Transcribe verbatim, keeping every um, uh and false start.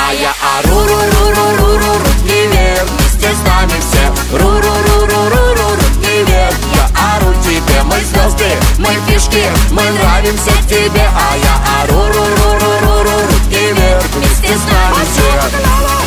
А я ору, ру ру ру ру ру руки вверх, вместе с нами все. Ру ру ру ру ру ру руки вверх. Я ору тебе, мы звезды, мы фишки, мы нравимся тебе. А я ору, ру ру ру ру ру руки вверх, вместе с нами все.